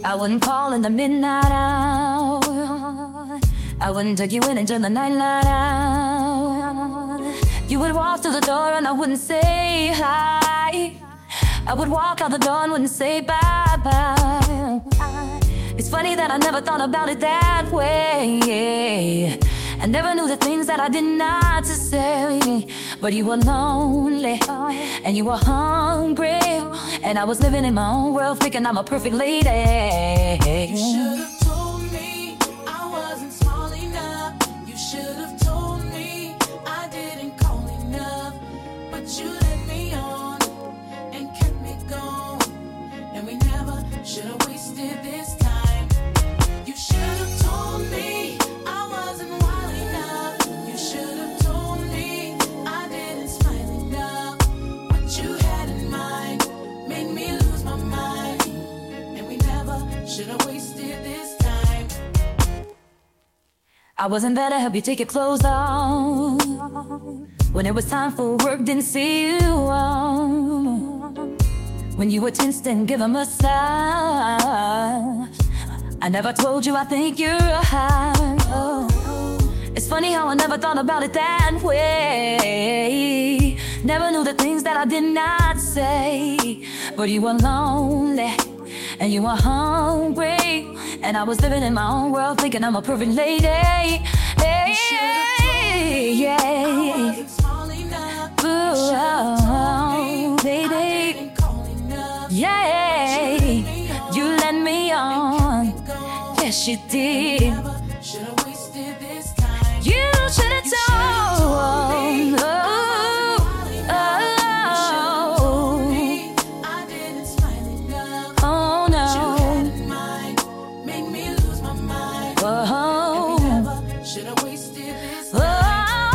I wouldn't call in the midnight hour. I wouldn't take you in until the night light out. You would walk through the door and I wouldn't say hi. I would walk out the door and wouldn't say bye-bye. It's funny that I never thought about it that way. I never knew the things that I did not to say. But you were lonely and you were hungry, and I was living in my own world thinking I'm a perfect lady. You should have told me I wasn't small enough. You should have told me I didn't call enough. But you led me on and kept me going, and we never should have wasted this time. You should have told me I wasn't wild enough. You should have told me I didn't smile enough. What you had in mind made me lose my mind, and we never should have wasted this time. I wasn't there to help you take your clothes off when it was time for work, didn't see you off. When you were tensed and give them a sigh, I never told you I think you're a high. It's funny how I never thought about it that way. Never knew the things that I did not say. But you were lonely and you were hungry, and I was living in my own world thinking I'm a perfect lady. Hey, yeah. I wasn't small enough. Ooh, baby. Yeah, you led me on. Yes, you did. Should have wasted this time. You should have told. I didn't smile enough. Oh You no. had in mind made me lose my mind. Oh. We never should have wasted this Oh. time.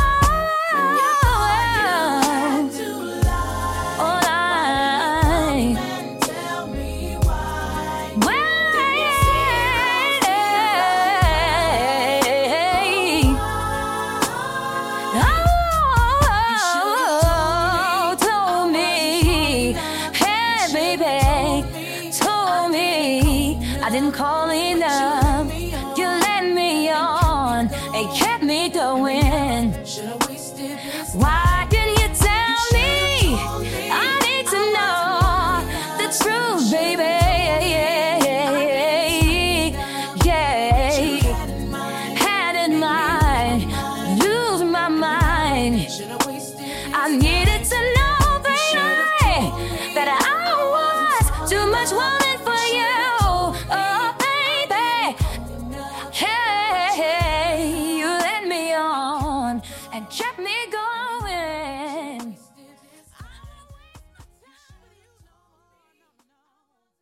To lie Oh, and tell me why. Told me, hey baby, told me I didn't call enough. You led me on and kept me going. Should have wasted this time. Why didn't you tell me? I need to know the truth, baby. Yeah, had in mind, lose my mind. Should have wasted this I needed to know, baby, that I was too much wanted for you. Oh, baby. Hey, you led me on and kept me going.